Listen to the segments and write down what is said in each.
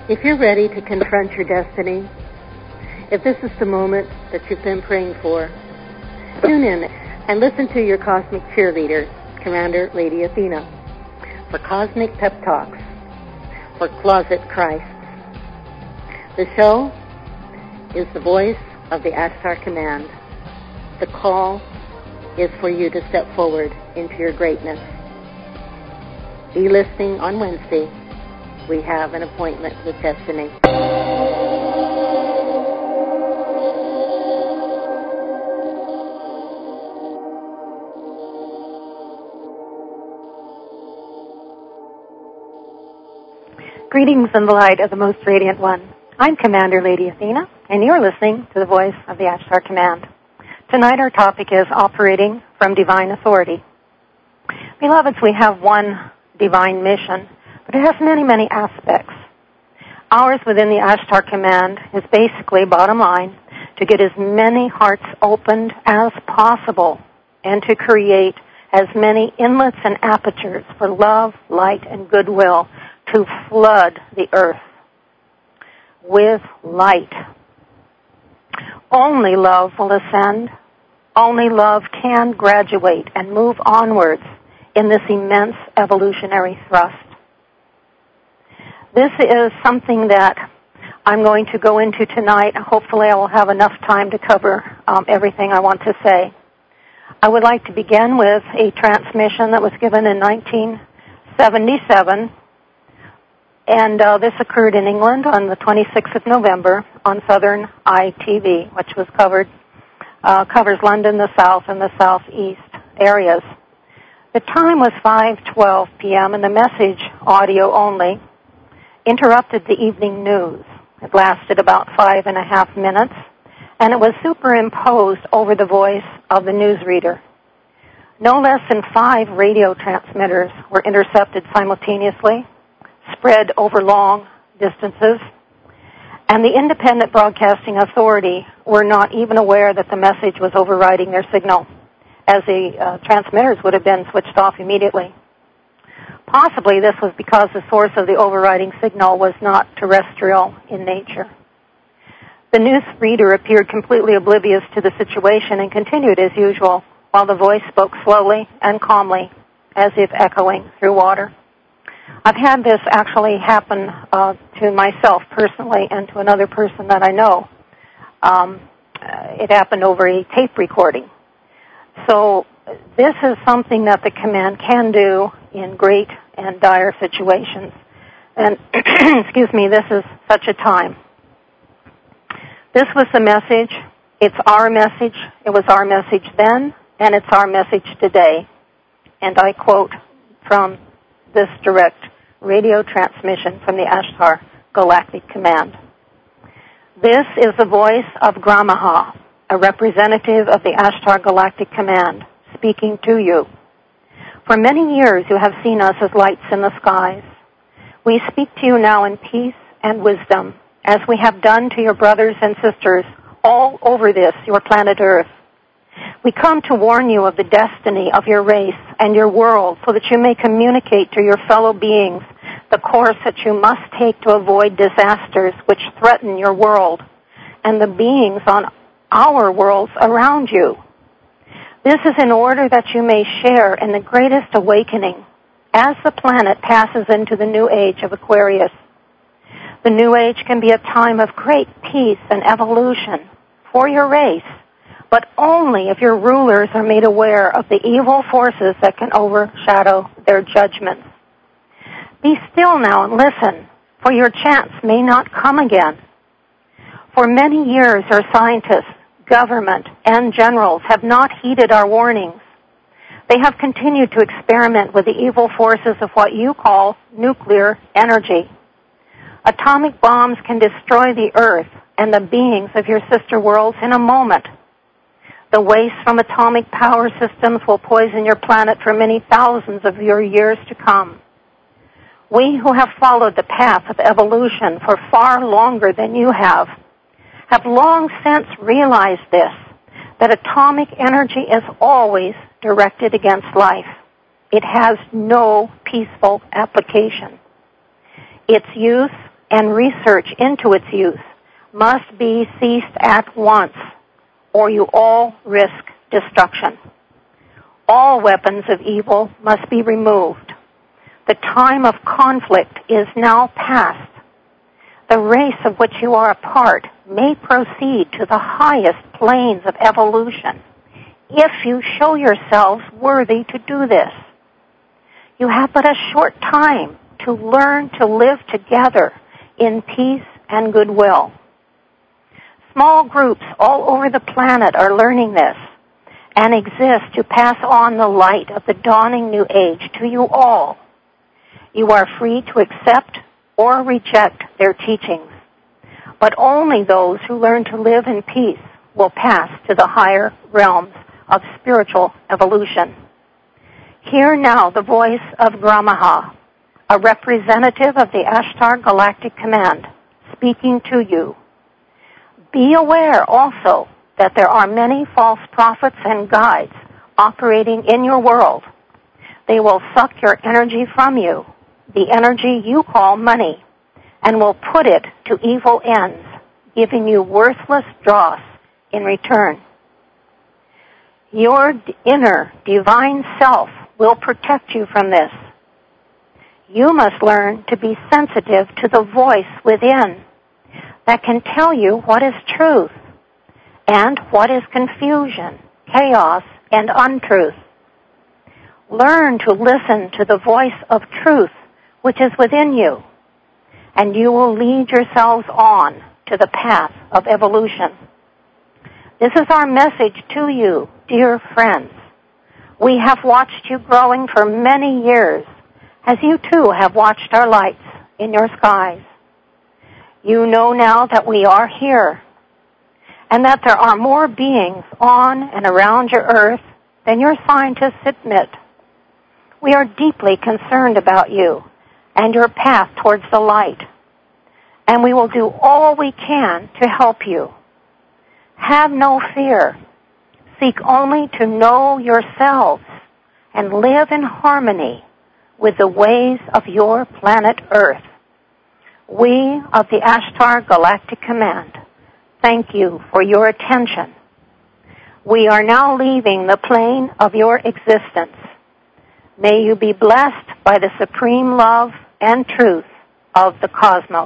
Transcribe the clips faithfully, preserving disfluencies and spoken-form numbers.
If you're ready to confront your destiny, if this is the moment that you've been praying for, tune in and listen to your cosmic cheerleader, Commander Lady Athena, for Cosmic Pep Talks for Closet Christ. The show is the voice of the Ashtar Command. The call is for you to step forward into your greatness. Be listening on Wednesday. We have an appointment with destiny. Greetings in the light of the most radiant one. I'm Commander Lady Athena, and you're listening to the voice of the Ashtar Command. Tonight our topic is operating from divine authority. Beloveds, we have one divine mission, but it has many, many aspects. Ours within the Ashtar Command is basically, bottom line, to get as many hearts opened as possible and to create as many inlets and apertures for love, light, and goodwill to flood the earth with light. Only love will ascend. Only love can graduate and move onwards in this immense evolutionary thrust. This is something that I'm going to go into tonight. Hopefully I will have enough time to cover um, everything I want to say. I would like to begin with a transmission that was given in nineteen seventy-seven, and uh, this occurred in England on the twenty-sixth of November on Southern I T V, which was covered, uh, covers London, the South, and the Southeast areas. The time was five twelve p.m., and the message, audio only, interrupted the evening news. It lasted about five and a half minutes, and it was superimposed over the voice of the newsreader. No less than five radio transmitters were intercepted simultaneously, spread over long distances, and the Independent Broadcasting Authority were not even aware that the message was overriding their signal, as the uh, transmitters would have been switched off immediately. Possibly this was because the source of the overriding signal was not terrestrial in nature. The newsreader appeared completely oblivious to the situation and continued as usual, while the voice spoke slowly and calmly, as if echoing through water. I've had this actually happen uh, to myself personally and to another person that I know. Um, it happened over a tape recording. So this is something that the command can do in great and dire situations. And, excuse me, this is such a time. This was the message. It's our message. It was our message then, and it's our message today. And I quote from this direct radio transmission from the Ashtar Galactic Command. This is the voice of Gramaha, a representative of the Ashtar Galactic Command, speaking to you. For many years you have seen us as lights in the skies. We speak to you now in peace and wisdom, as we have done to your brothers and sisters all over this, your planet Earth. We come to warn you of the destiny of your race and your world so that you may communicate to your fellow beings the course that you must take to avoid disasters which threaten your world and the beings on our worlds around you. This is in order that you may share in the greatest awakening as the planet passes into the new age of Aquarius. The new age can be a time of great peace and evolution for your race, but only if your rulers are made aware of the evil forces that can overshadow their judgments. Be still now and listen, for your chance may not come again. For many years, our scientists, government, and generals have not heeded our warnings. They have continued to experiment with the evil forces of what you call nuclear energy. Atomic bombs can destroy the Earth and the beings of your sister worlds in a moment. The waste from atomic power systems will poison your planet for many thousands of your years to come. We who have followed the path of evolution for far longer than you have, have long since realized this, that atomic energy is always directed against life. It has no peaceful application. Its use and research into its use must be ceased at once, or you all risk destruction. All weapons of evil must be removed. The time of conflict is now past. The race of which you are a part may proceed to the highest planes of evolution if you show yourselves worthy to do this. You have but a short time to learn to live together in peace and goodwill. Small groups all over the planet are learning this and exist to pass on the light of the dawning new age to you all. You are free to accept or reject their teachings, but only those who learn to live in peace will pass to the higher realms of spiritual evolution. Hear now the voice of Gramaha, a representative of the Ashtar Galactic Command, speaking to you. Be aware also that there are many false prophets and guides operating in your world. They will suck your energy from you, the energy you call money, and will put it to evil ends, giving you worthless dross in return. Your inner divine self will protect you from this. You must learn to be sensitive to the voice within that can tell you what is truth and what is confusion, chaos, and untruth. Learn to listen to the voice of truth which is within you, and you will lead yourselves on to the path of evolution. This is our message to you, dear friends. We have watched you growing for many years, as you too have watched our lights in your skies. You know now that we are here, and that there are more beings on and around your earth than your scientists admit. We are deeply concerned about you and your path towards the light, and we will do all we can to help you. Have no fear. Seek only to know yourselves and live in harmony with the ways of your planet Earth. We of the Ashtar Galactic Command thank you for your attention. We are now leaving the plane of your existence. May you be blessed by the supreme love and truth of the cosmos.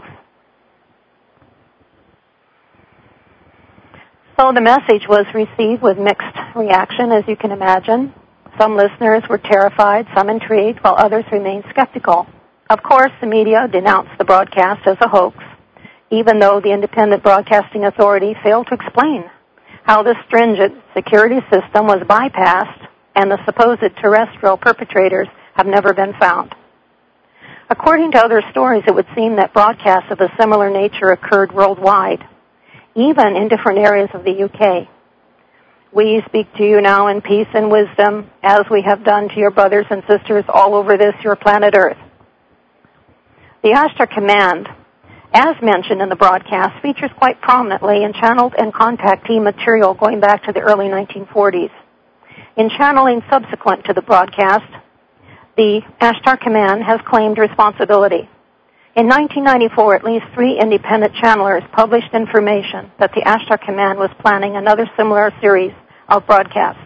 So the message was received with mixed reaction, as you can imagine. Some listeners were terrified, some intrigued, while others remained skeptical. Of course, the media denounced the broadcast as a hoax, even though the Independent Broadcasting Authority failed to explain how the stringent security system was bypassed and the supposed terrestrial perpetrators have never been found. According to other stories, it would seem that broadcasts of a similar nature occurred worldwide, even in different areas of the U K. We speak to you now in peace and wisdom, as we have done to your brothers and sisters all over this, your planet Earth. The Ashtar Command, as mentioned in the broadcast, features quite prominently in channeled and contactee material going back to the early nineteen forties. In channeling subsequent to the broadcast, the Ashtar Command has claimed responsibility. In nineteen ninety-four, at least three independent channelers published information that the Ashtar Command was planning another similar series of broadcasts.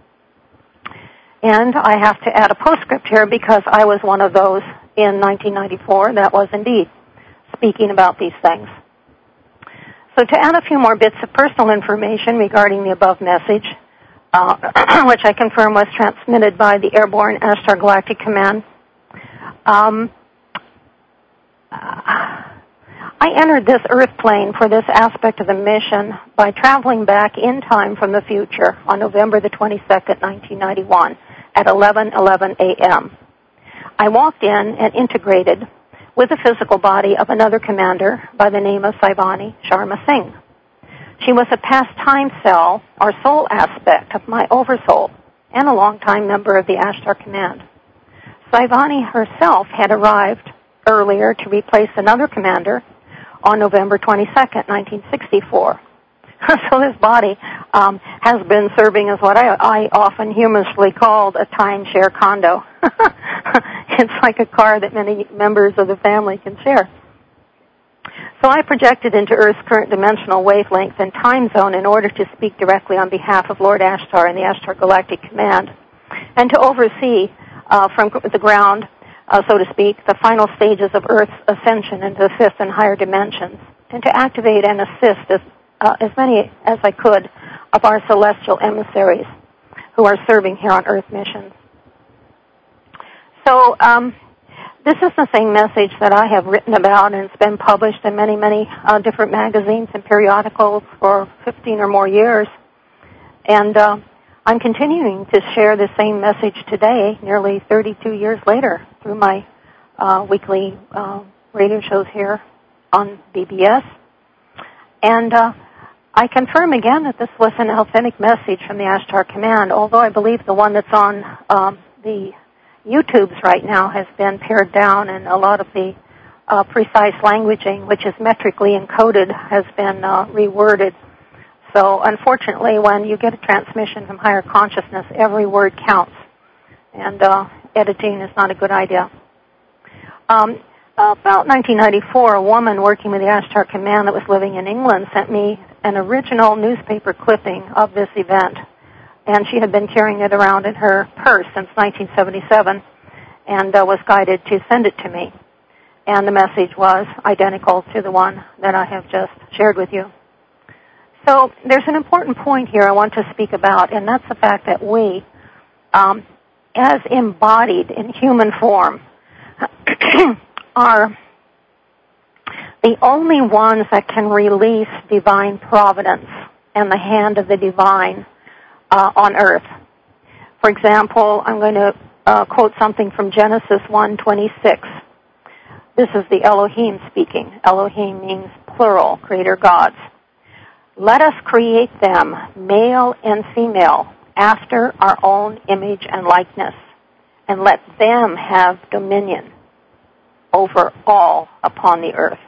And I have to add a postscript here because I was one of those in nineteen ninety-four that was indeed speaking about these things. So to add a few more bits of personal information regarding the above message, uh, which I confirm was transmitted by the Airborne Ashtar Galactic Command, um, I entered this Earth plane for this aspect of the mission by traveling back in time from the future on November the twenty-second, nineteen ninety-one at eleven eleven a.m. I walked in and integrated with the physical body of another commander by the name of Saivani Sharma Singh. She was a past time cell or soul aspect of my oversoul and a longtime member of the Ashtar Command. Saivani herself had arrived earlier to replace another commander on November twenty-second, nineteen sixty-four. So this body um, has been serving as what I, I often humorously called a timeshare condo. It's like a car that many members of the family can share. So I projected into Earth's current dimensional wavelength and time zone in order to speak directly on behalf of Lord Ashtar and the Ashtar Galactic Command, and to oversee uh, from the ground, uh, so to speak, the final stages of Earth's ascension into the fifth and higher dimensions, and to activate and assist as, uh, as many as I could of our celestial emissaries who are serving here on Earth missions. So, um, this is the same message that I have written about, and it's been published in many, many uh, different magazines and periodicals for fifteen or more years. And uh, I'm continuing to share the same message today, nearly thirty-two years later, through my uh, weekly uh, radio shows here on B B S. And uh, I confirm again that this was an authentic message from the Ashtar Command, although I believe the one that's on um, the YouTubes right now has been pared down, and a lot of the uh, precise languaging, which is metrically encoded, has been uh, reworded. So unfortunately, when you get a transmission from higher consciousness, every word counts, and uh, editing is not a good idea. Um, about nineteen ninety-four, a woman working with the Ashtar Command that was living in England sent me an original newspaper clipping of this event. And she had been carrying it around in her purse since nineteen seventy-seven and uh, was guided to send it to me. And the message was identical to the one that I have just shared with you. So there's an important point here I want to speak about, and that's the fact that we, um, as embodied in human form, are the only ones that can release divine providence and the hand of the divine Uh, on Earth. For example, I'm going to uh, quote something from Genesis one twenty-six. This is the Elohim speaking. Elohim means plural, creator gods. Let us create them, male and female, after our own image and likeness, and let them have dominion over all upon the earth.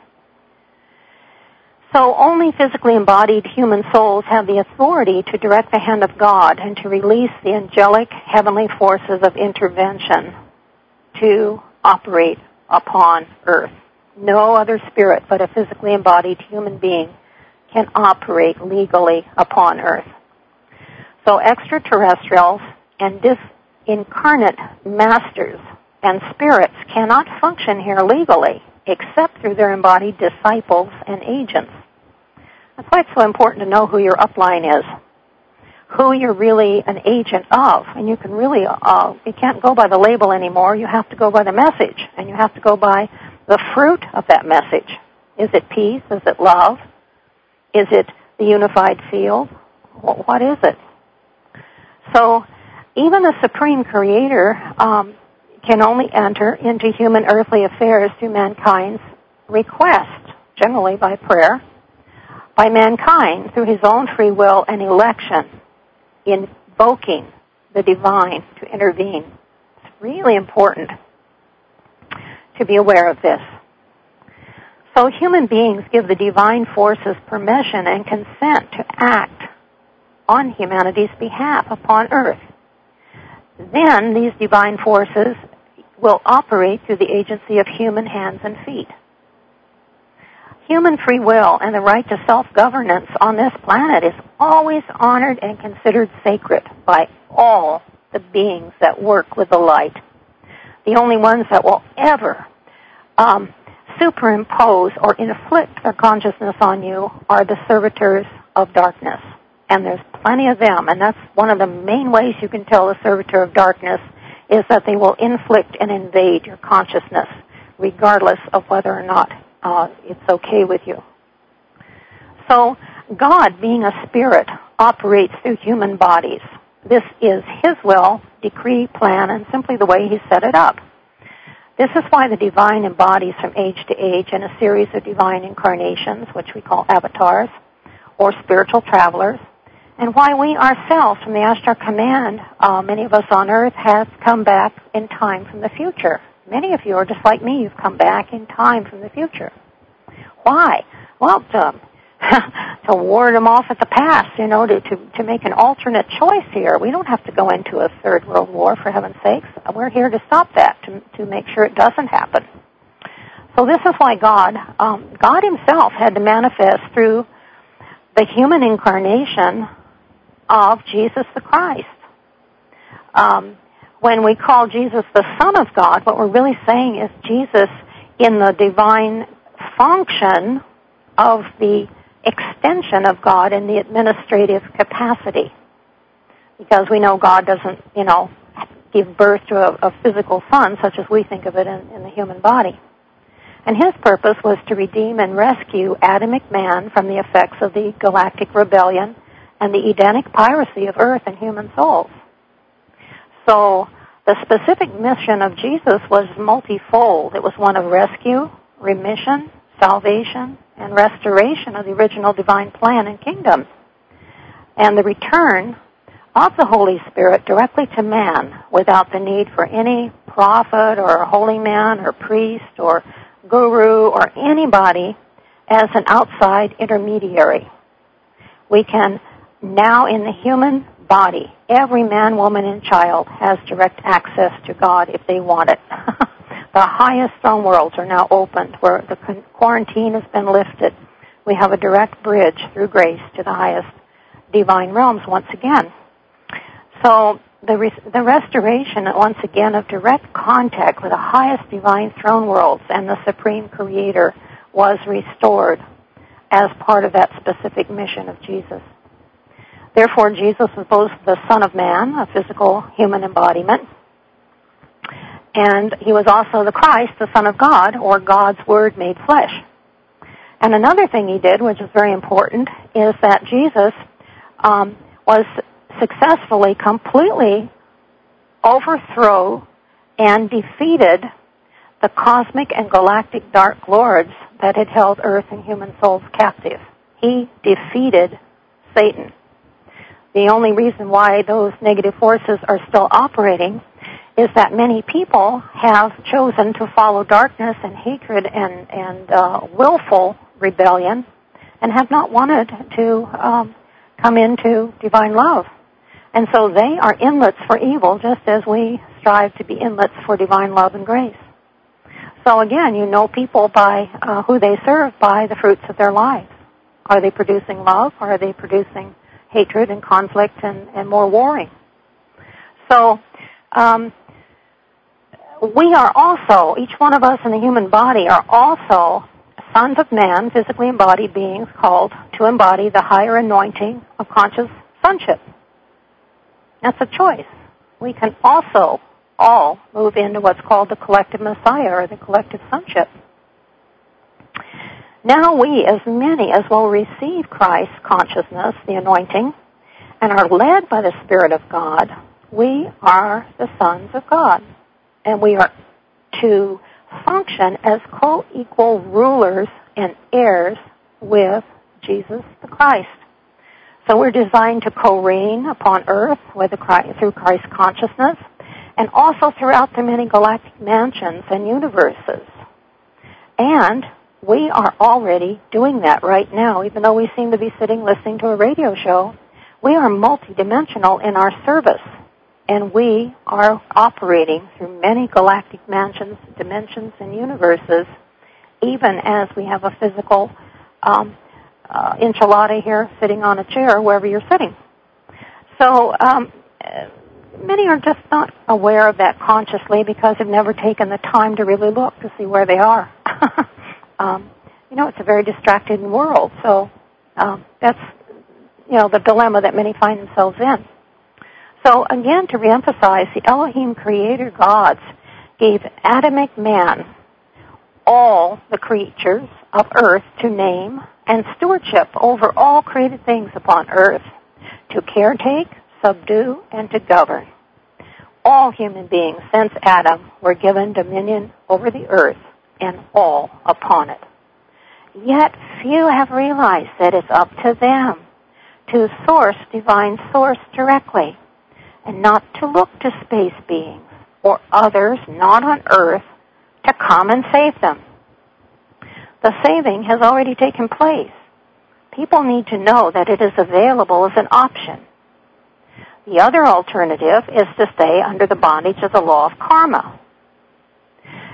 So only physically embodied human souls have the authority to direct the hand of God and to release the angelic heavenly forces of intervention to operate upon earth. No other spirit but a physically embodied human being can operate legally upon earth. So extraterrestrials and disincarnate masters and spirits cannot function here legally except through their embodied disciples and agents. That's why it's so important to know who your upline is, who you're really an agent of. And you can really, uh, you can't go by the label anymore. You have to go by the message, and you have to go by the fruit of that message. Is it peace? Is it love? Is it the unified field? What is it? So even the Supreme Creator um, can only enter into human earthly affairs through mankind's request, generally by prayer, by mankind through his own free will and election, invoking the divine to intervene. It's really important to be aware of this. So human beings give the divine forces permission and consent to act on humanity's behalf upon earth. Then these divine forces will operate through the agency of human hands and feet. Human free will and the right to self-governance on this planet is always honored and considered sacred by all the beings that work with the light. The only ones that will ever um, superimpose or inflict their consciousness on you are the servitors of darkness. And there's plenty of them, and that's one of the main ways you can tell a servitor of darkness is that they will inflict and invade your consciousness, regardless of whether or not uh, it's okay with you. So God, being a spirit, operates through human bodies. This is His will, decree, plan, and simply the way He set it up. This is why the divine embodies from age to age in a series of divine incarnations, which we call avatars, or spiritual travelers, and why we ourselves from the Ashtar Command, uh, many of us on Earth, have come back in time from the future. Many of you are just like me. You've come back in time from the future. Why? Well, to, to ward them off at the past, you know, to, to, to make an alternate choice here. We don't have to go into a third world war, for heaven's sakes. We're here to stop that, to, to make sure it doesn't happen. So this is why God, um, God himself had to manifest through the human incarnation of Jesus the Christ. Um, when we call Jesus the Son of God, what we're really saying is Jesus in the divine function of the extension of God in the administrative capacity. Because we know God doesn't, you know, give birth to a, a physical son such as we think of it in, in the human body. And his purpose was to redeem and rescue Adamic man from the effects of the galactic rebellion and the Edenic piracy of earth and human souls. So the specific mission of Jesus was multifold. It was one of rescue, remission, salvation, and restoration of the original divine plan and kingdom, and the return of the Holy Spirit directly to man without the need for any prophet or holy man or priest or guru or anybody as an outside intermediary. We can now, in the human body, every man, woman, and child has direct access to God if they want it. The highest throne worlds are now opened where the quarantine has been lifted. We have a direct bridge through grace to the highest divine realms once again. So the res- the restoration, once again, of direct contact with the highest divine throne worlds and the Supreme Creator was restored as part of that specific mission of Jesus. Therefore, Jesus was both the Son of Man, a physical human embodiment, and he was also the Christ, the Son of God, or God's Word made flesh. And another thing he did, which is very important, is that Jesus um, was successfully, completely overthrow and defeated the cosmic and galactic dark lords that had held earth and human souls captive. He defeated Satan. The only reason why those negative forces are still operating is that many people have chosen to follow darkness and hatred and, and uh, willful rebellion and have not wanted to um, come into divine love. And so they are inlets for evil, just as we strive to be inlets for divine love and grace. So again, you know people by uh, who they serve by the fruits of their lives. Are they producing love, or are they producing hatred and conflict and, and more warring? So um, we are also, each one of us in the human body are also sons of man, physically embodied beings called to embody the higher anointing of conscious sonship. That's a choice. We can also all move into what's called the collective Messiah or the collective sonship. Now we, as many as will receive Christ's consciousness, the anointing, and are led by the Spirit of God, we are the sons of God. And we are to function as co-equal rulers and heirs with Jesus the Christ. So we're designed to co-reign upon earth with the Christ, through Christ's consciousness, and also throughout the many galactic mansions and universes. And we are already doing that right now, even though we seem to be sitting listening to a radio show. We are multidimensional in our service, and we are operating through many galactic mansions, dimensions, and universes, even as we have a physical um, uh, enchilada here sitting on a chair wherever you're sitting. So um, many are just not aware of that consciously because they've never taken the time to really look to see where they are. um, you know, it's a very distracted world, so um, that's, you know, the dilemma that many find themselves in. So again, to reemphasize, the Elohim creator gods gave Adamic man all the creatures of earth to name and stewardship over all created things upon earth, to caretake, subdue, and to govern. All human beings since Adam were given dominion over the earth and all upon it. Yet few have realized that it's up to them to source divine source directly and not to look to space beings or others not on earth to come and save them. The saving has already taken place. People need to know that it is available as an option. The other alternative is to stay under the bondage of the law of karma.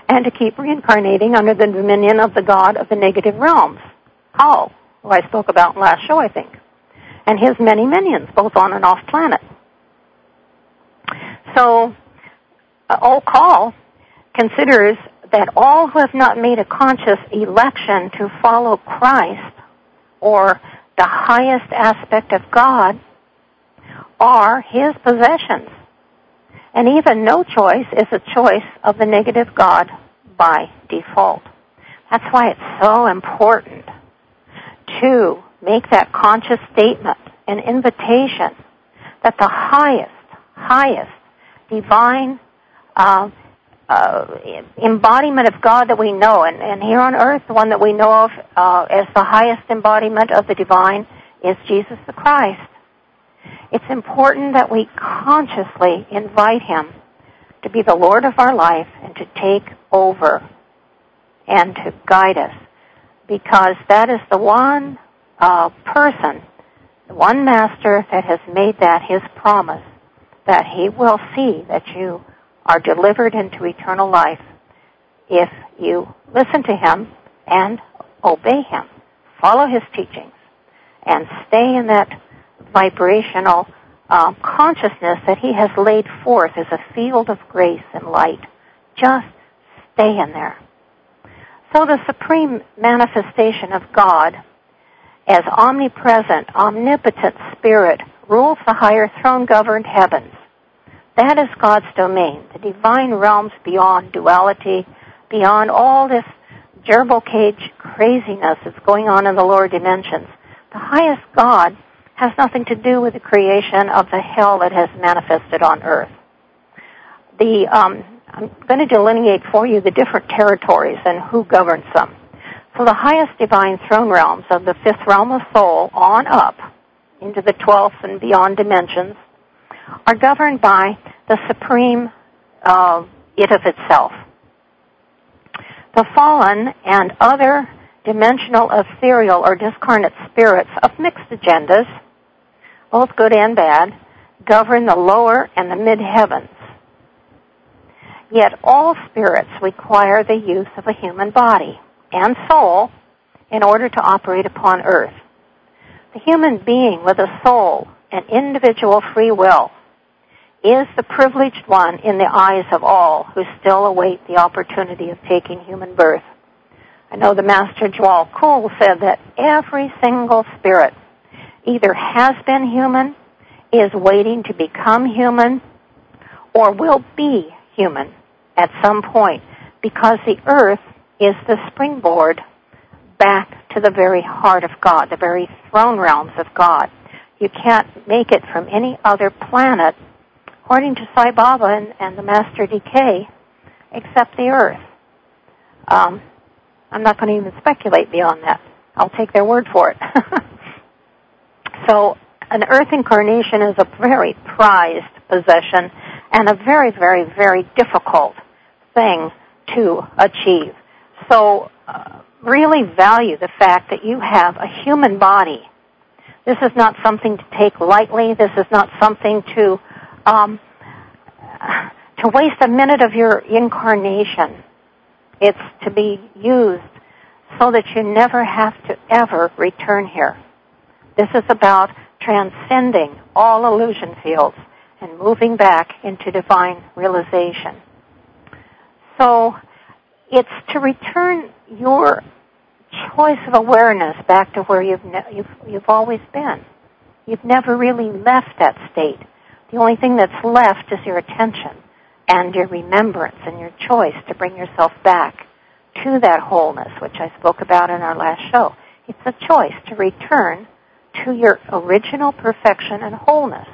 and to keep reincarnating under the dominion of the god of the negative realms, Kal, who I spoke about in last show, I think, and his many minions, both on and off planet. So, uh, old Kal considers that all who have not made a conscious election to follow Christ or the highest aspect of God are his possessions. And even no choice is a choice of the negative God by default. That's why it's so important to make that conscious statement, an invitation that the highest, highest divine uh, uh, embodiment of God that we know, and, and here on earth, the one that we know of uh, as the highest embodiment of the divine is Jesus the Christ. It's important that we consciously invite him to be the Lord of our life and to take over and to guide us, because that is the one uh, person, the one master that has made that his promise, that he will see that you are delivered into eternal life if you listen to him and obey him, follow his teachings, and stay in that vibrational uh, consciousness that he has laid forth as a field of grace and light. Just stay in there. So the supreme manifestation of God as omnipresent, omnipotent spirit rules the higher throne-governed heavens. That is God's domain, the divine realms beyond duality, beyond all this gerbil cage craziness that's going on in the lower dimensions. The highest God has nothing to do with the creation of the hell that has manifested on earth. The um, I'm going to delineate for you the different territories and who governs them. So the highest divine throne realms of the fifth realm of soul on up into the twelfth and beyond dimensions are governed by the supreme uh, it of itself. The fallen and other dimensional, ethereal, or discarnate spirits of mixed agendas, both good and bad, govern the lower and the mid-heavens. Yet all spirits require the use of a human body and soul in order to operate upon earth. The human being with a soul and individual free will is the privileged one in the eyes of all who still await the opportunity of taking human birth. I know the Master Djwhal Khul said that every single spirit either has been human, is waiting to become human, or will be human at some point, because the earth is the springboard back to the very heart of God, the very throne realms of God. You can't make it from any other planet, according to Sai Baba and, and the Master D K, except the earth. Um, I'm not going to even speculate beyond that. I'll take their word for it. So an earth incarnation is a very prized possession and a very, very, very difficult thing to achieve. So uh, really value the fact that you have a human body. This is not something to take lightly. This is not something to um, to waste a minute of your incarnation. It's to be used so that you never have to ever return here. This is about transcending all illusion fields and moving back into divine realization. So it's to return your choice of awareness back to where you've, ne- you've, you've always been. You've never really left that state. The only thing that's left is your attention and your remembrance and your choice to bring yourself back to that wholeness, which I spoke about in our last show. It's a choice to return to your original perfection and wholeness.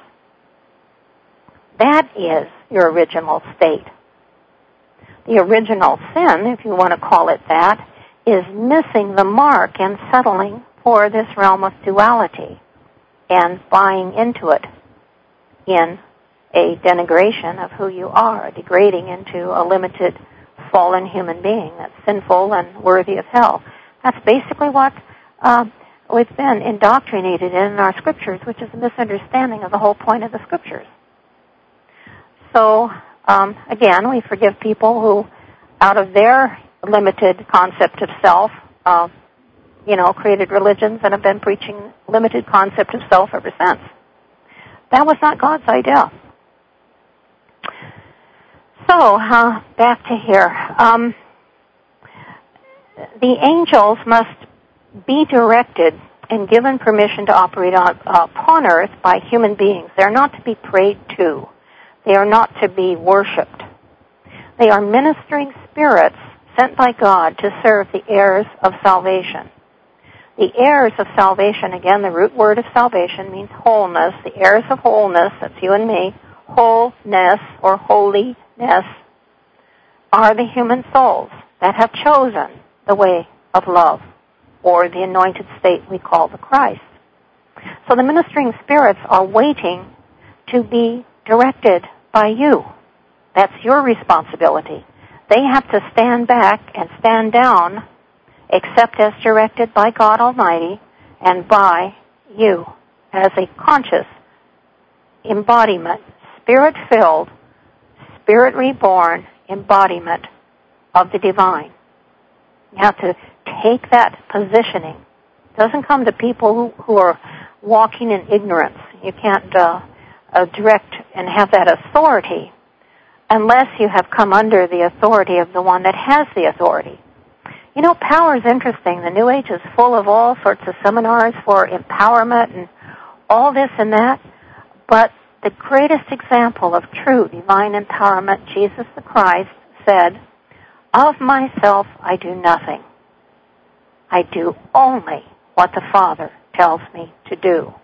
That is your original state. The original sin, if you want to call it that, is missing the mark and settling for this realm of duality and buying into it in a denigration of who you are, degrading into a limited, fallen human being that's sinful and worthy of hell. That's basically what uh, we've been indoctrinated in in our scriptures, which is a misunderstanding of the whole point of the scriptures. So, um, again, we forgive people who out of their limited concept of self, uh, you know, created religions and have been preaching limited concept of self ever since. That was not God's idea. So, uh, back to here. Um, the angels must be directed and given permission to operate on, uh, upon earth by human beings. They're not to be prayed to. They are not to be worshipped. They are ministering spirits sent by God to serve the heirs of salvation. The heirs of salvation, again, the root word of salvation means wholeness. The heirs of wholeness, that's you and me, wholeness or holiness, are the human souls that have chosen the way of love, or the anointed state we call the Christ. So the ministering spirits are waiting to be directed by you. That's your responsibility. They have to stand back and stand down, except as directed by God Almighty and by you as a conscious embodiment, spirit-filled, spirit-reborn embodiment of the divine. You have to take that positioning. It doesn't come to people who, who are walking in ignorance. You can't uh, uh, direct and have that authority unless you have come under the authority of the one that has the authority. You know, power is interesting. The New Age is full of all sorts of seminars for empowerment and all this and that, but the greatest example of true divine empowerment, Jesus the Christ said, "Of myself I do nothing. I do only what the Father tells me to do."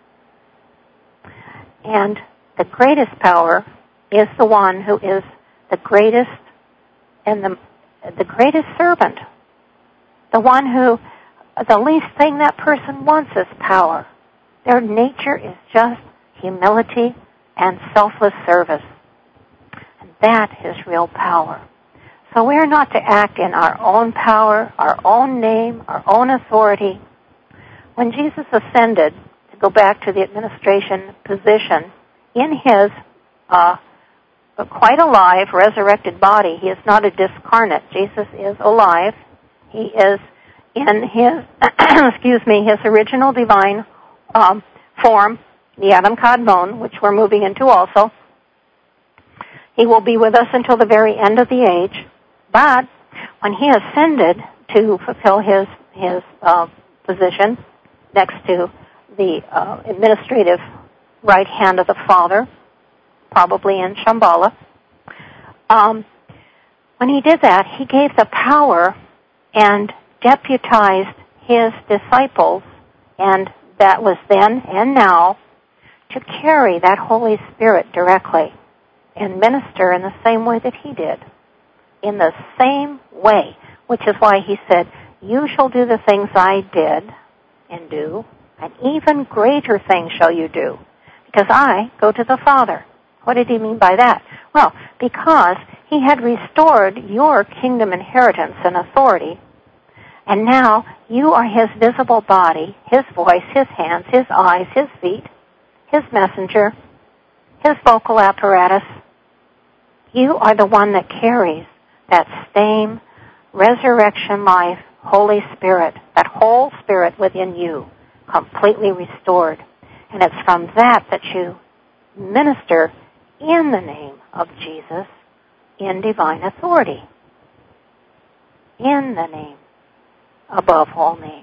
And the greatest power is the one who is the greatest and the, the greatest servant. The one who, the least thing that person wants is power. Their nature is just humility and selfless service. And that is real power. So we are not to act in our own power, our own name, our own authority. When Jesus ascended, to go back to the administration position, in his uh, quite alive, resurrected body, he is not a discarnate. Jesus is alive. He is in his, excuse me, his original divine um, form, the Adam Kadmon, which we're moving into also. He will be with us until the very end of the age. But when he ascended to fulfill his his uh, position next to the uh, administrative right hand of the Father, probably in Shambhala, um, when he did that, he gave the power and deputized his disciples, and that was then and now, to carry that Holy Spirit directly and minister in the same way that he did. In the same way, which is why he said, "You shall do the things I did and do, and even greater things shall you do, because I go to the Father." What did he mean by that? Well, because he had restored your kingdom inheritance and authority, and now you are his visible body, his voice, his hands, his eyes, his feet, his messenger, his vocal apparatus. You are the one that carries that same resurrection life, Holy Spirit, that whole Spirit within you, completely restored. And it's from that that you minister in the name of Jesus in divine authority. In the name above all names.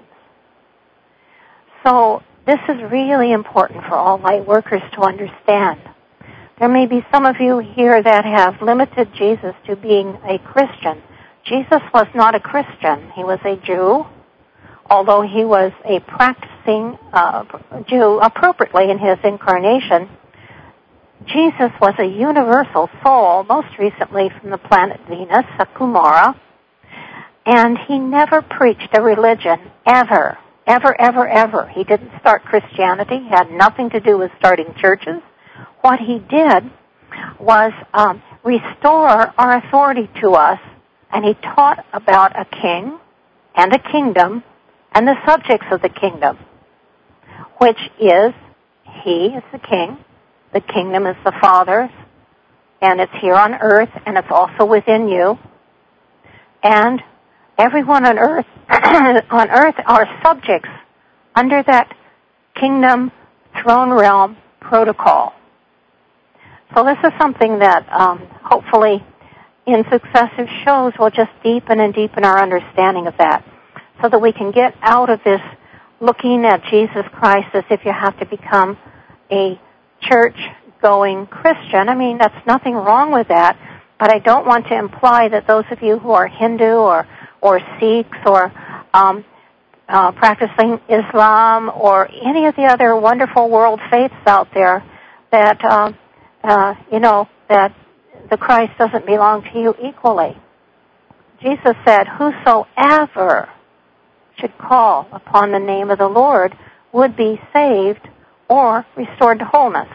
So this is really important for all light workers to understand. There may be some of you here that have limited Jesus to being a Christian. Jesus was not a Christian. He was a Jew, although he was a practicing uh, Jew appropriately in his incarnation. Jesus was a universal soul, most recently from the planet Venus, a Kumara, and he never preached a religion, ever, ever, ever, ever. He didn't start Christianity. He had nothing to do with starting churches. What he did was um, restore our authority to us, and he taught about a king and a kingdom and the subjects of the kingdom, which is, he is the king, the kingdom is the Father's, and it's here on earth, and it's also within you. And everyone on earth, on earth are subjects under that kingdom, throne realm protocol. So this is something that um, hopefully in successive shows will just deepen and deepen our understanding of that, so that we can get out of this looking at Jesus Christ as if you have to become a church-going Christian. I mean, that's nothing wrong with that, but I don't want to imply that those of you who are Hindu or, or Sikhs or um, uh, practicing Islam or any of the other wonderful world faiths out there, that, uh, uh, you know, that the Christ doesn't belong to you equally. Jesus said, whosoever should call upon the name of the Lord would be saved or restored to wholeness.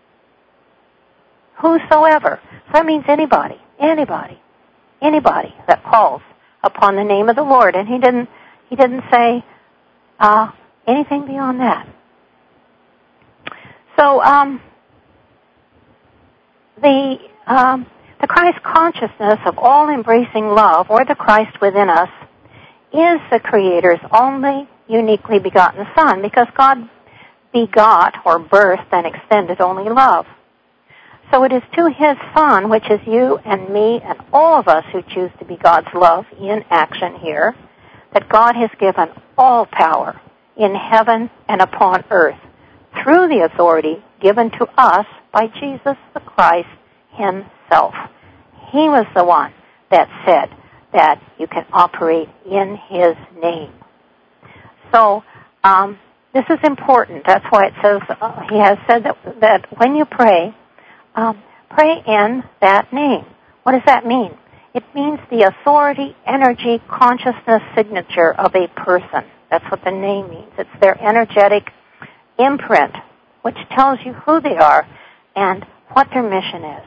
Whosoever. So that means anybody, anybody, anybody that calls upon the name of the Lord. And he didn't, he didn't say uh, anything beyond that. So um, the um, the Christ consciousness of all-embracing love, or the Christ within us, is the Creator's only uniquely begotten Son, because God begot or birthed and extended only love. So it is to His Son, which is you and me and all of us who choose to be God's love in action here, that God has given all power in heaven and upon earth through the authority given to us by Jesus the Christ Himself. He was the one that said that you can operate in His name. So um, this is important. That's why it says, uh, He has said that, that when you pray, um, pray in that name. What does that mean? It means the authority, energy, consciousness signature of a person. That's what the name means. It's their energetic imprint, which tells you who they are and what their mission is.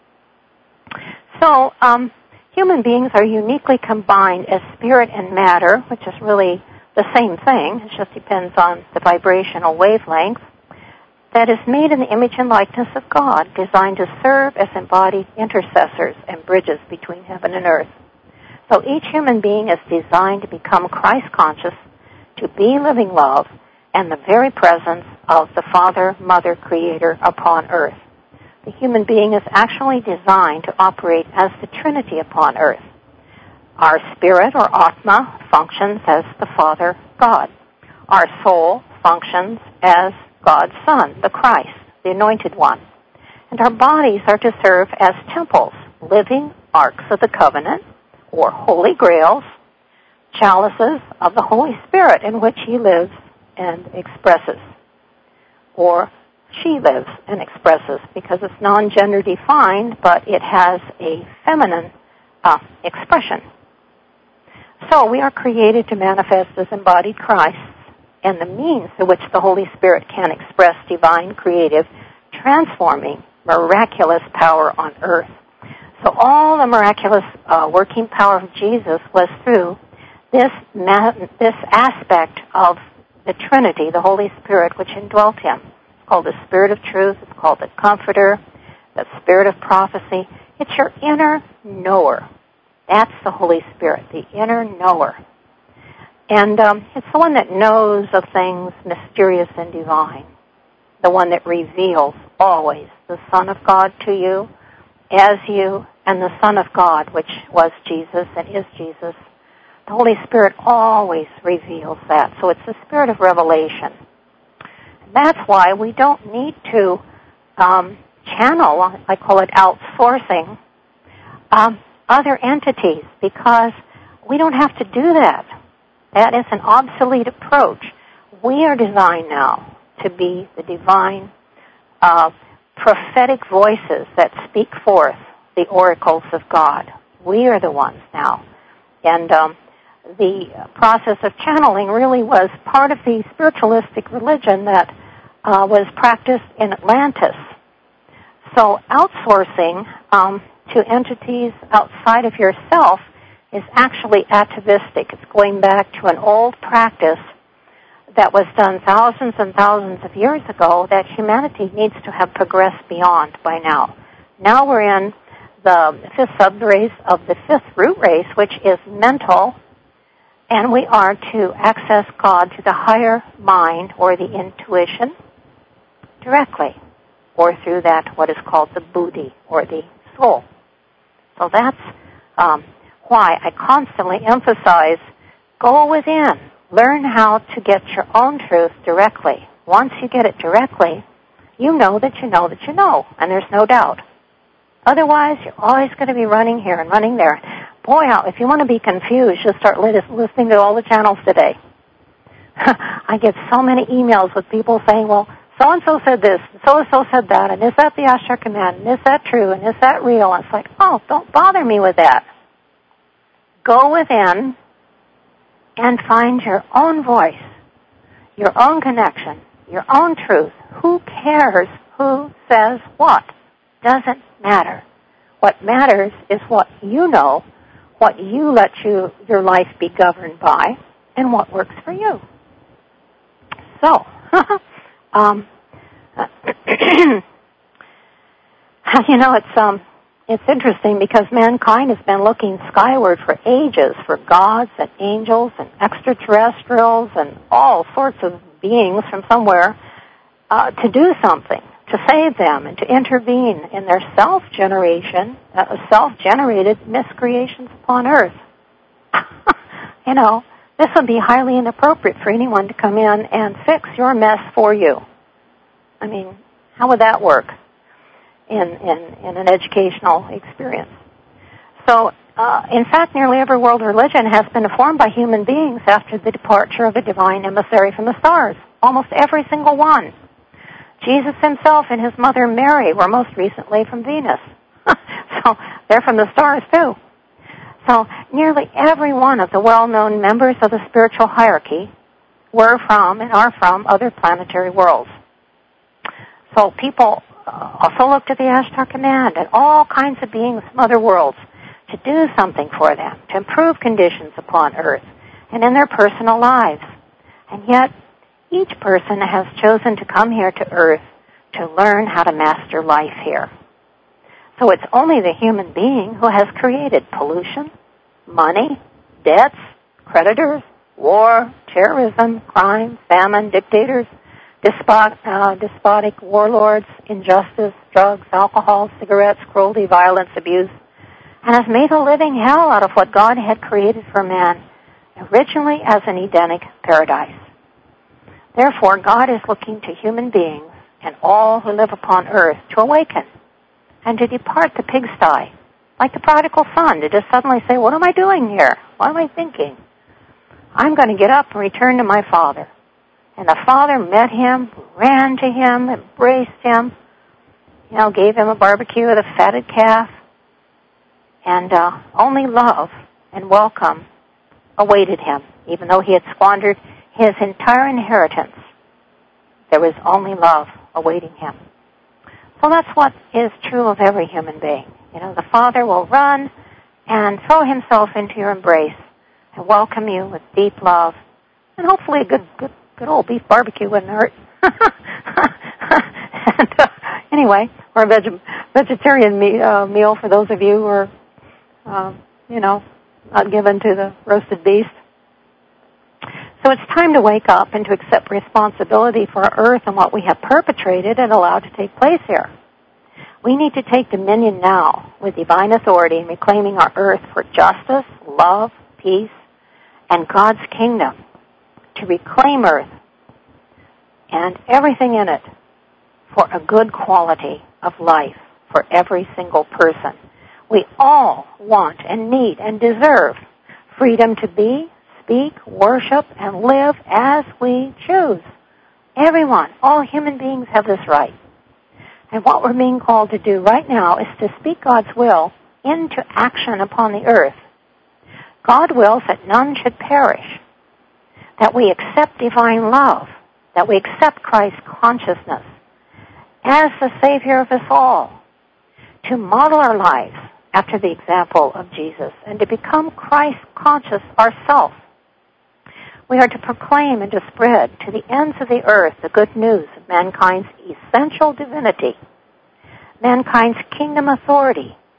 So, um, human beings are uniquely combined as spirit and matter, which is really the same thing. It just depends on the vibrational wavelength. That is made in the image and likeness of God, designed to serve as embodied intercessors and bridges between heaven and earth. So each human being is designed to become Christ-conscious, to be living love, and the very presence of the Father, Mother, Creator upon earth. The human being is actually designed to operate as the Trinity upon earth. Our spirit, or Atma, functions as the Father, God. Our soul functions as God's Son, the Christ, the Anointed One. And our bodies are to serve as temples, living arks of the covenant, or holy grails, chalices of the Holy Spirit in which He lives and expresses, or she lives and expresses, because it's non-gender defined, but it has a feminine uh, expression. So we are created to manifest as embodied Christ, and the means through which the Holy Spirit can express divine, creative, transforming, miraculous power on earth. So all the miraculous uh, working power of Jesus was through this ma- this aspect of the Trinity, the Holy Spirit, which indwelt Him. It's called the Spirit of Truth. It's called the Comforter, the Spirit of Prophecy. It's your inner knower. That's the Holy Spirit, the inner knower. And um, it's the one that knows of things mysterious and divine, the one that reveals always the Son of God to you, as you, and the Son of God, which was Jesus and is Jesus. The Holy Spirit always reveals that. So it's the Spirit of revelation. That's why we don't need to um, channel, I call it outsourcing, um, other entities, because we don't have to do that. That is an obsolete approach. We are designed now to be the divine uh, prophetic voices that speak forth the oracles of God. We are the ones now. And um, the process of channeling really was part of the spiritualistic religion that uh, was practiced in Atlantis. So outsourcing um, to entities outside of yourself is actually atavistic. It's going back to an old practice that was done thousands and thousands of years ago that humanity needs to have progressed beyond by now. Now we're in the fifth sub-race of the fifth root race, which is mental, and we are to access God to the higher mind or the intuition directly, or through that what is called the buddhi or the soul. So that's um, why I constantly emphasize, go within, learn how to get your own truth directly. Once you get it directly, you know that you know that you know, and there's no doubt. Otherwise, you're always going to be running here and running there. Boy, if you want to be confused, just start listening to all the channels today. I get so many emails with people saying, well, so-and-so said this, so-and-so said that, and is that the Ashtar Command, and is that true, and is that real? And it's like, oh, don't bother me with that. Go within and find your own voice, your own connection, your own truth. Who cares who says what? Doesn't matter. What matters is what you know, what you let you, your life be governed by, and what works for you. So, um, you know, it's um, it's interesting because mankind has been looking skyward for ages for gods and angels and extraterrestrials and all sorts of beings from somewhere uh, to do something, to save them and to intervene in their self-generation, uh, self-generated miscreations upon Earth. You know, this would be highly inappropriate for anyone to come in and fix your mess for you. I mean, how would that work in, in, in an educational experience? So, uh, in fact, nearly every world religion has been formed by human beings after the departure of a divine emissary from the stars. Almost every single one. Jesus himself and his mother Mary were most recently from Venus. So they're from the stars too. So nearly every one of the well-known members of the spiritual hierarchy were from and are from other planetary worlds. So people also look to the Ashtar Command and all kinds of beings from other worlds to do something for them, to improve conditions upon Earth and in their personal lives. And yet, each person has chosen to come here to Earth to learn how to master life here. So it's only the human being who has created pollution, money, debts, creditors, war, terrorism, crime, famine, dictators, despot, uh, despotic warlords, injustice, drugs, alcohol, cigarettes, cruelty, violence, abuse, and has made a living hell out of what God had created for man, originally as an Edenic paradise. Therefore, God is looking to human beings and all who live upon earth to awaken and to depart the pigsty, like the prodigal son, to just suddenly say, what am I doing here? What am I thinking? I'm going to get up and return to my father. And the father met him, ran to him, embraced him, you know, gave him a barbecue with a fatted calf, and uh, only love and welcome awaited him, even though he had squandered his entire inheritance. There was only love awaiting him. So that's what is true of every human being. You know, the Father will run and throw himself into your embrace and welcome you with deep love, and hopefully a good, good, good old beef barbecue wouldn't hurt. and, uh, anyway, or a veg- vegetarian me- uh, meal for those of you who are, uh, you know, not given to the roasted beast. So it's time to wake up and to accept responsibility for our earth and what we have perpetrated and allowed to take place here. We need to take dominion now with divine authority in reclaiming our earth for justice, love, peace, and God's kingdom. To reclaim earth and everything in it for a good quality of life for every single person. We all want and need and deserve freedom to be, speak, worship, and live as we choose. Everyone, all human beings have this right. And what we're being called to do right now is to speak God's will into action upon the earth. God wills that none should perish, that we accept divine love, that we accept Christ's consciousness as the Savior of us all, to model our lives after the example of Jesus, and to become Christ-conscious ourselves. We are to proclaim and to spread to the ends of the earth the good news of mankind's essential divinity, mankind's kingdom authority,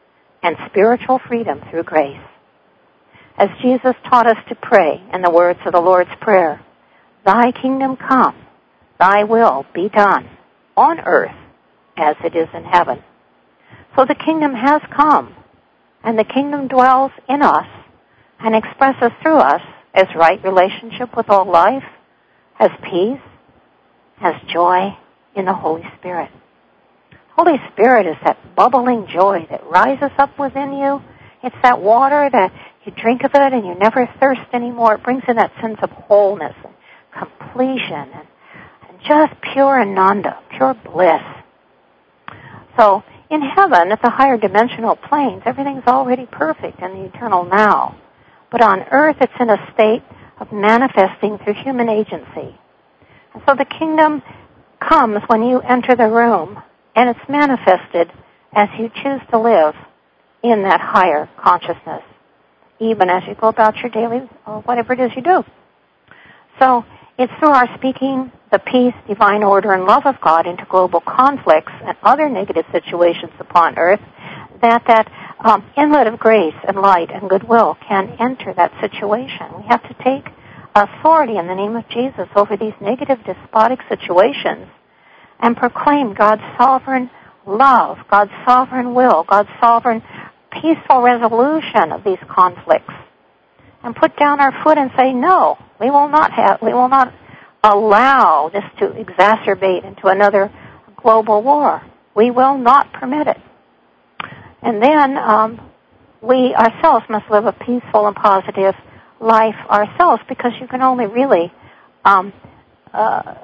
and spiritual freedom through grace. As Jesus taught us to pray in the words of the Lord's Prayer, "Thy kingdom come, thy will be done, on earth as it is in heaven." So the kingdom has come, and the kingdom dwells in us and expresses through us as right relationship with all life, as peace, as joy in the Holy Spirit. Holy Spirit is that bubbling joy that rises up within you. It's that water that you drink of it and you never thirst anymore. It brings in that sense of wholeness and completion and, and just pure ananda, pure bliss. So in heaven, at the higher dimensional planes, everything's already perfect in the eternal now. But on earth, it's in a state of manifesting through human agency. And so the kingdom comes when you enter the room, and it's manifested as you choose to live in that higher consciousness, even as you go about your daily, or whatever it is you do. So it's through our speaking the peace, divine order, and love of God into global conflicts and other negative situations upon earth that that um, inlet of grace and light and goodwill can enter that situation. We have to take authority in the name of Jesus over these negative despotic situations and proclaim God's sovereign love, God's sovereign will, God's sovereign peaceful resolution of these conflicts, and put down our foot and say, no, we will not have, we will not allow this to exacerbate into another global war. We will not permit it. And then um, we ourselves must live a peaceful and positive life ourselves, because you can only really um, uh,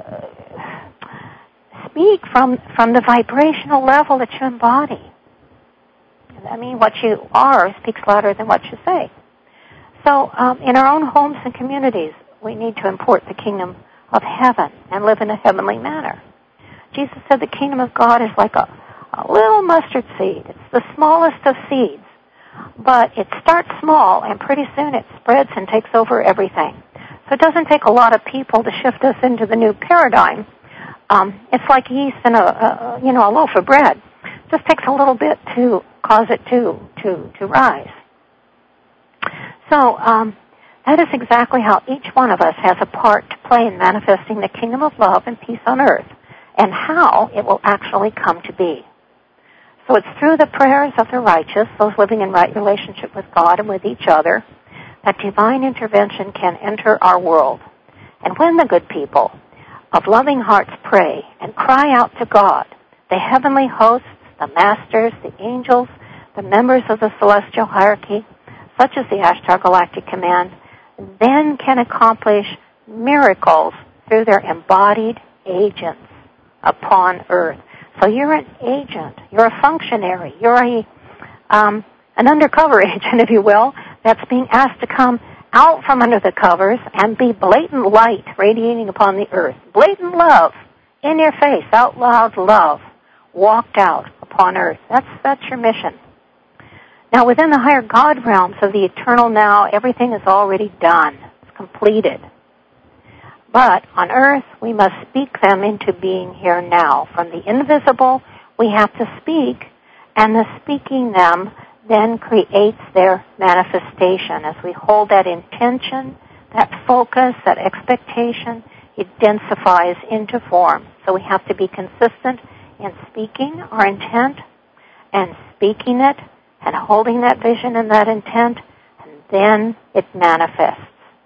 speak from from the vibrational level that you embody. I mean, what you are speaks louder than what you say. So um, in our own homes and communities, we need to import the kingdom of heaven and live in a heavenly manner. Jesus said the kingdom of God is like a, a little mustard seed. It's the smallest of seeds, but it starts small, and pretty soon it spreads and takes over everything. So it doesn't take a lot of people to shift us into the new paradigm. Um, it's like yeast in a, a you know a loaf of bread. It just takes a little bit to cause it to to to rise. So um, that is exactly how each one of us has a part to play in manifesting the kingdom of love and peace on earth, and how it will actually come to be. So it's through the prayers of the righteous, those living in right relationship with God and with each other, that divine intervention can enter our world. And when the good people of loving hearts pray and cry out to God, the heavenly hosts, the masters, the angels, the members of the celestial hierarchy, such as the Ashtar Galactic Command, then can accomplish miracles through their embodied agents upon earth. So you're an agent, you're a functionary, you're a um, an undercover agent, if you will, that's being asked to come out from under the covers and be blatant light radiating upon the earth. Blatant love, in your face, out loud love, walked out upon earth. That's that's your mission. Now, within the higher God realms of the eternal now, everything is already done. It's completed. But on earth, we must speak them into being here now. From the invisible, we have to speak, and the speaking them then creates their manifestation. As we hold that intention, that focus, that expectation, it densifies into form. So we have to be consistent in speaking our intent and speaking it and holding that vision and that intent, and then it manifests.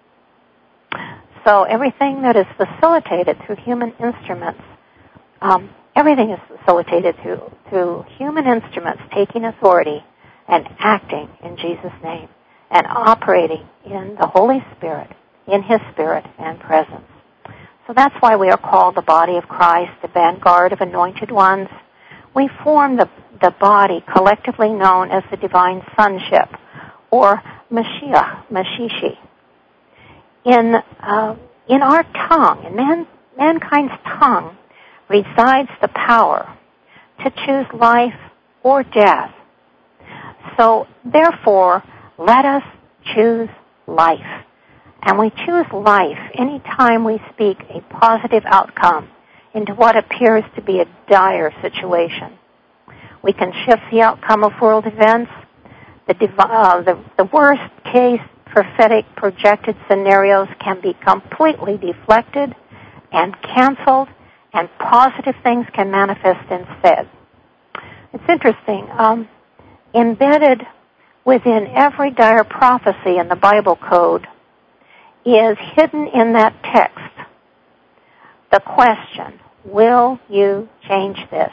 So everything that is facilitated through human instruments, um, everything is facilitated through, through human instruments taking authority and acting in Jesus' name and operating in the Holy Spirit, in His Spirit and presence. So that's why we are called the body of Christ, the vanguard of anointed ones. We form the, the body collectively known as the divine sonship, or Mashiach, Mashishi. In uh, in our tongue, in man, mankind's tongue, resides the power to choose life or death. So, therefore, let us choose life. And we choose life any time we speak a positive outcome into what appears to be a dire situation. We can shift the outcome of world events the, div- uh, the, the worst case prophetic projected scenarios can be completely deflected and canceled, and positive things can manifest instead. It's interesting. Um, embedded within every dire prophecy in the Bible code is hidden in that text the question, will you change this?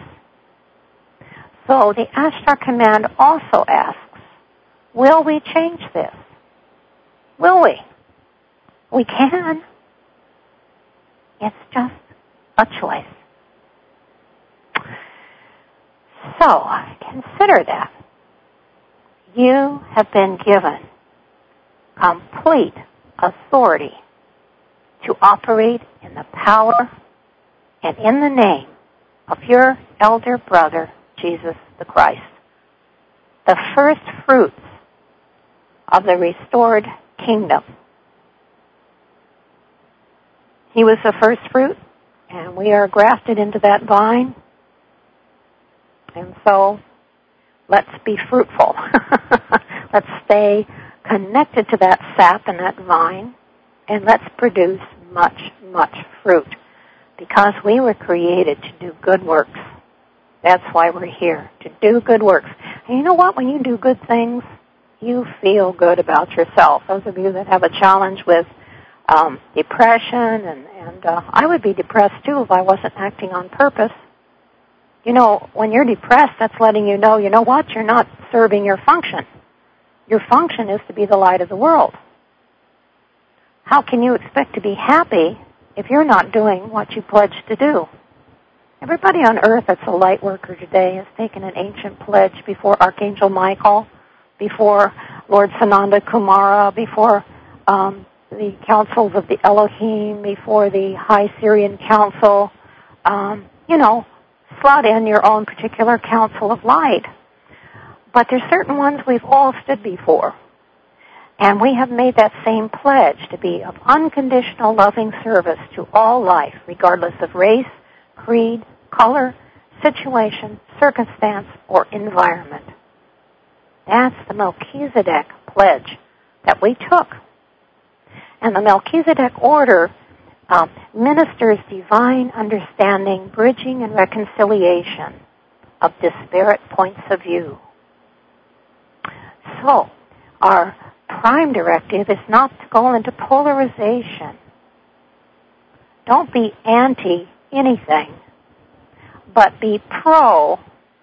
So the Ashtar command also asks, will we change this? Will we? We can. It's just a choice. So, consider that. You have been given complete authority to operate in the power and in the name of your elder brother, Jesus the Christ, the first fruits of the restored kingdom. He was the first fruit, and we are grafted into that vine. And so, let's be fruitful. Let's stay connected to that sap and that vine, and let's produce much, much fruit. Because we were created to do good works. That's why we're here, to do good works. And you know what? When you do good things, you feel good about yourself. Those of you that have a challenge with um, depression, and, and uh, I would be depressed too if I wasn't acting on purpose. You know, when you're depressed, that's letting you know, you know what? You're not serving your function. Your function is to be the light of the world. How can you expect to be happy if you're not doing what you pledged to do? Everybody on earth that's a light worker today has taken an ancient pledge before Archangel Michael, before Lord Sananda Kumara, before um, the councils of the Elohim, before the High Syrian Council. Um, you know, slot in your own particular council of light. But there's certain ones we've all stood before. And we have made that same pledge to be of unconditional loving service to all life, regardless of race, creed, color, situation, circumstance, or environment. That's the Melchizedek pledge that we took. And the Melchizedek order um, ministers divine understanding, bridging, and reconciliation of disparate points of view. So, our prime directive is not to go into polarization. Don't be anti anything, but be pro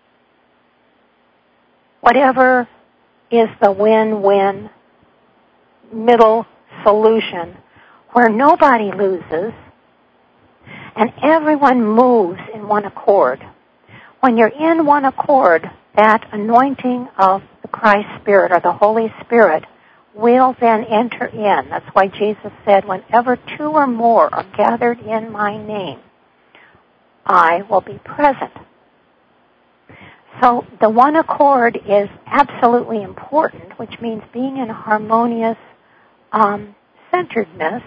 whatever is the win-win middle solution where nobody loses and everyone moves in one accord. When you're in one accord, that anointing of the Christ Spirit or the Holy Spirit will then enter in. That's why Jesus said, whenever two or more are gathered in my name, I will be present. So the one accord is absolutely important, which means being in harmonious um, centeredness.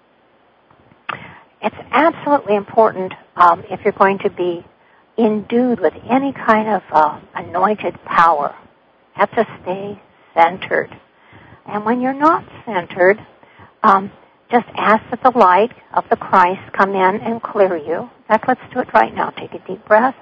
It's absolutely important um, if you're going to be endued with any kind of uh, anointed power. You have to stay centered. And when you're not centered, um, just ask that the light of the Christ come in and clear you. In fact, let's do it right now. Take a deep breath.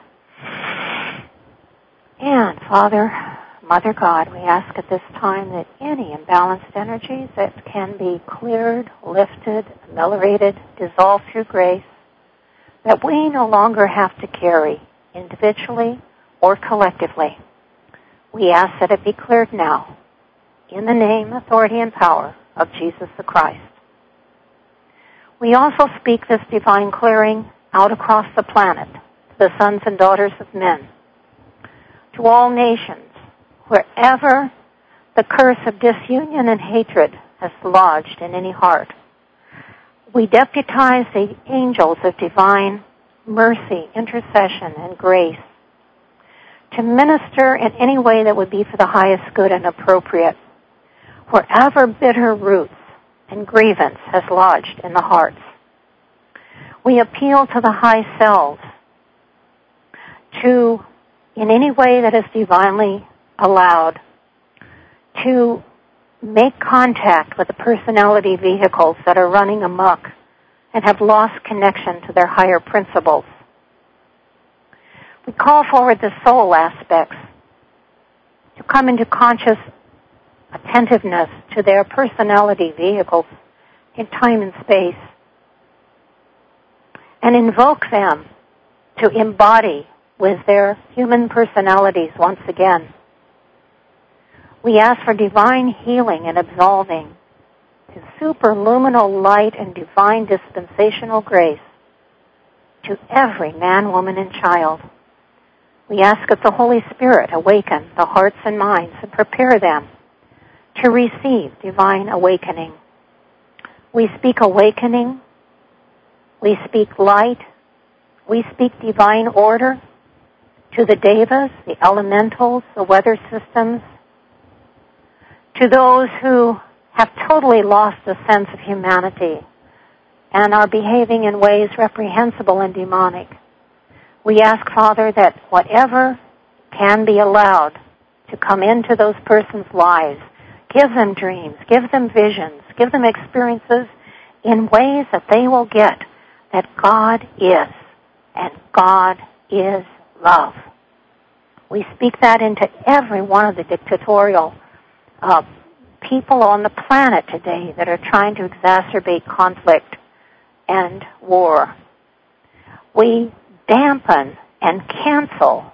And Father, Mother God, we ask at this time that any imbalanced energies that can be cleared, lifted, ameliorated, dissolved through grace, that we no longer have to carry individually or collectively. We ask that it be cleared now in the name, authority, and power of Jesus the Christ. We also speak this divine clearing out across the planet to the sons and daughters of men, to all nations, wherever the curse of disunion and hatred has lodged in any heart. We deputize the angels of divine mercy, intercession, and grace to minister in any way that would be for the highest good and appropriate, wherever bitter roots and grievance has lodged in the hearts. We appeal to the high selves to, in any way that is divinely allowed, to make contact with the personality vehicles that are running amok and have lost connection to their higher principles. We call forward the soul aspects to come into conscious attentiveness to their personality vehicles in time and space and invoke them to embody with their human personalities once again. We ask for divine healing and absolving, to superluminal light and divine dispensational grace to every man, woman, and child. We ask that the Holy Spirit awaken the hearts and minds and prepare them to receive divine awakening. We speak awakening. We speak light. We speak divine order to the devas, the elementals, the weather systems, to those who have totally lost the sense of humanity and are behaving in ways reprehensible and demonic. We ask, Father, that whatever can be allowed to come into those persons' lives, give them dreams, give them visions, give them experiences in ways that they will get that God is, and God is love. We speak that into every one of the dictatorial uh, people on the planet today that are trying to exacerbate conflict and war. We dampen and cancel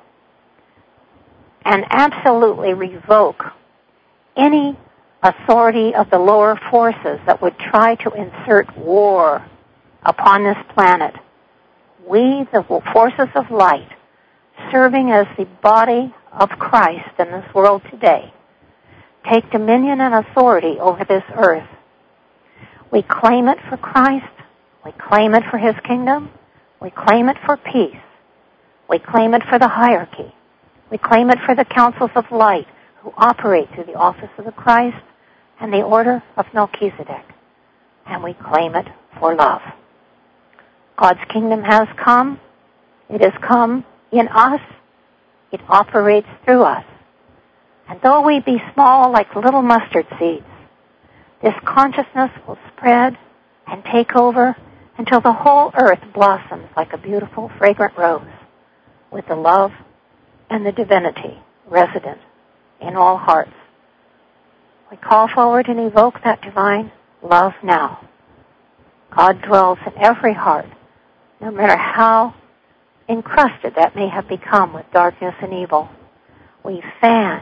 and absolutely revoke any authority of the lower forces that would try to insert war upon this planet. We, the forces of light, serving as the body of Christ in this world today, take dominion and authority over this earth. We claim it for Christ. We claim it for His kingdom. We claim it for peace. We claim it for the hierarchy. We claim it for the councils of light who operate through the office of the Christ and the order of Melchizedek. And we claim it for love. God's kingdom has come. It has come in us. It operates through us. And though we be small like little mustard seeds, this consciousness will spread and take over until the whole earth blossoms like a beautiful, fragrant rose with the love and the divinity resident in all hearts. We call forward and evoke that divine love now. God dwells in every heart, no matter how encrusted that may have become with darkness and evil. We fan.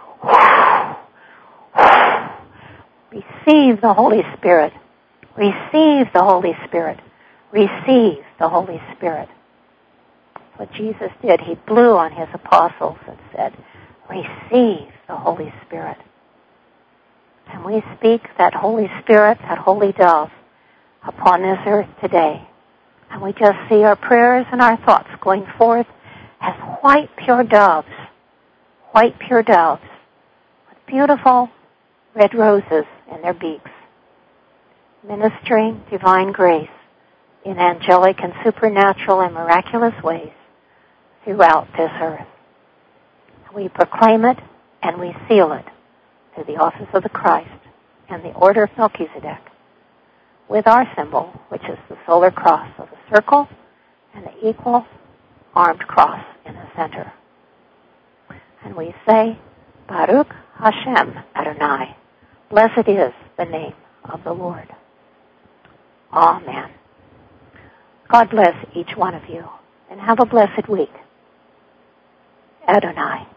Receive the Holy Spirit. Receive the Holy Spirit. Receive the Holy Spirit. That's what Jesus did. He blew on His apostles and said, receive the Holy Spirit. And we speak that Holy Spirit, that Holy Dove, upon this earth today. And we just see our prayers and our thoughts going forth as white, pure doves, white, pure doves, with beautiful red roses in their beaks, ministering divine grace in angelic and supernatural and miraculous ways throughout this earth. We proclaim it and we seal it through the office of the Christ and the order of Melchizedek, with our symbol, which is the solar cross of a circle and the equal armed cross in the center. And we say, Baruch Hashem Adonai, blessed is the name of the Lord. Amen. God bless each one of you, and have a blessed week. Adonai.